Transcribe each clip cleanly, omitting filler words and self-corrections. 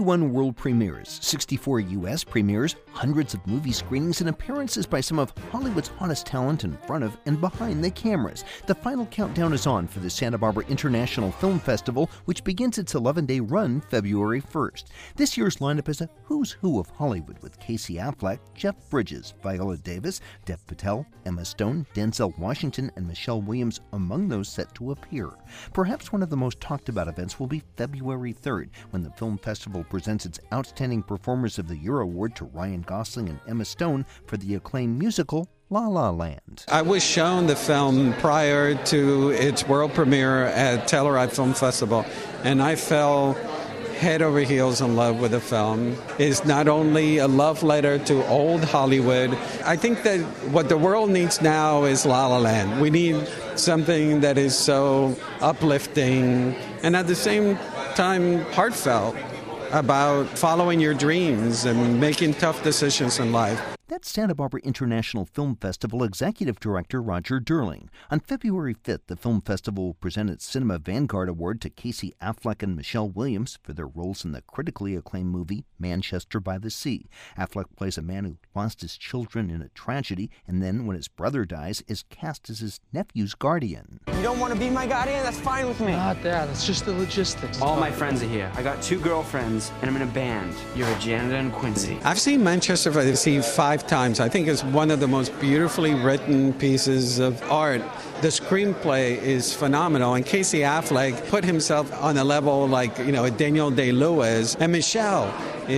41 world premieres, 64 U.S. premieres, hundreds of movie screenings, and appearances by some of Hollywood's hottest talent in front of and behind the cameras. The final countdown is on for the Santa Barbara International Film Festival, which begins its 11-day run February 1st. This year's lineup is a who's who of Hollywood, with Casey Affleck, Jeff Bridges, Viola Davis, Dev Patel, Emma Stone, Denzel Washington, and Michelle Williams among those set to appear. Perhaps one of the most talked about events will be February 3rd, when the film festival presents its Outstanding Performers of the Year award to Ryan Gosling and Emma Stone for the acclaimed musical La La Land. I was shown the film prior to its world premiere at Telluride Film Festival, and I fell head over heels in love with the film. It's not only a love letter to old Hollywood. I think that what the world needs now is La La Land. We need something that is so uplifting and at the same time heartfelt about following your dreams and making tough decisions in life. That's Santa Barbara International Film Festival Executive Director Roger Durling. On February 5th, the film festival will present its Cinema Vanguard Award to Casey Affleck and Michelle Williams for their roles in the critically acclaimed movie Manchester by the Sea. Affleck plays a man who lost his children in a tragedy and then, when his brother dies, is cast as his nephew's guardian. You don't want to be my guardian? That's fine with me. Not that. It's just the logistics. All my friends are here. I got 2 girlfriends, and I'm in a band. You're a janitor in Quincy. I've seen Manchester by the Sea 5 times. I think it's one of the most beautifully written pieces of art. The screenplay is phenomenal, and Casey Affleck put himself on a level like, a Daniel Day-Lewis, and Michelle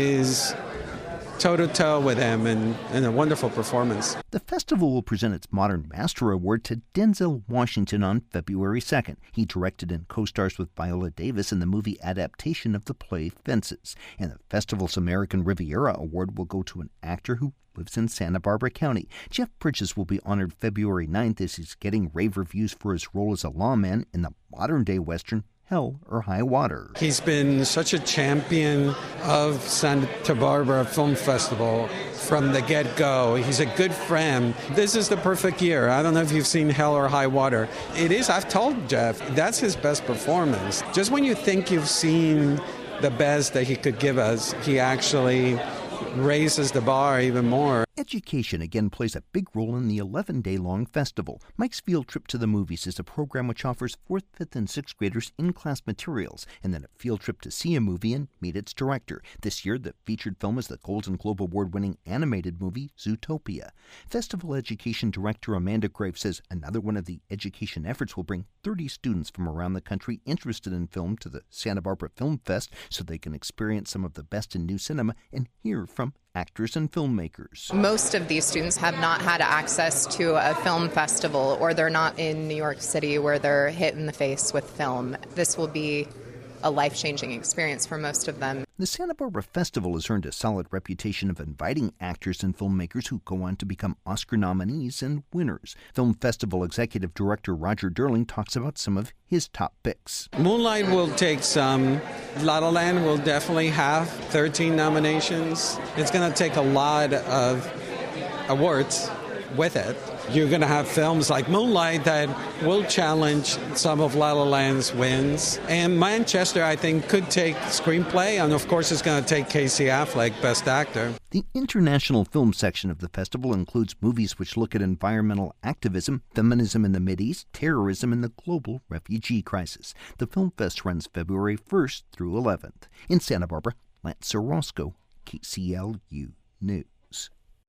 is toe-to-toe with him in a wonderful performance. The festival will present its Modern Master Award to Denzel Washington on February 2nd. He directed and co-stars with Viola Davis in the movie adaptation of the play Fences. And the festival's American Riviera Award will go to an actor who lives in Santa Barbara County. Jeff Bridges will be honored February 9th as he's getting rave reviews for his role as a lawman in the modern-day Western Hell or High Water. He's been such a champion of Santa Barbara Film Festival from the get-go. He's a good friend. This is the perfect year. I don't know if you've seen Hell or High Water. It is. I've told Jeff, that's his best performance. Just when you think you've seen the best that he could give us, he actually raises the bar even more. Education again plays a big role in the 11-day-long festival. Mike's Field Trip to the Movies is a program which offers 4th, 5th, and 6th graders in-class materials, and then a field trip to see a movie and meet its director. This year, the featured film is the Golden Globe Award-winning animated movie Zootopia. Festival Education Director Amanda Graves says another one of the education efforts will bring 30 students from around the country interested in film to the Santa Barbara Film Fest so they can experience some of the best in new cinema and hear from actors and filmmakers. Most of these students have not had access to a film festival, or they're not in New York City where they're hit in the face with film. This will be a life-changing experience for most of them. The Santa Barbara Festival has earned a solid reputation of inviting actors and filmmakers who go on to become Oscar nominees and winners. Film Festival Executive Director Roger Durling talks about some of his top picks. Moonlight will take some. La La Land will definitely have 13 nominations. It's going to take a lot of awards with it. You're going to have films like Moonlight that will challenge some of La La Land's wins. And Manchester, I think, could take screenplay, and of course it's going to take Casey Affleck, Best Actor. The international film section of the festival includes movies which look at environmental activism, feminism in the Mideast, terrorism, and the global refugee crisis. The Film Fest runs February 1st through 11th. In Santa Barbara, Lance Orozco, KCLU News.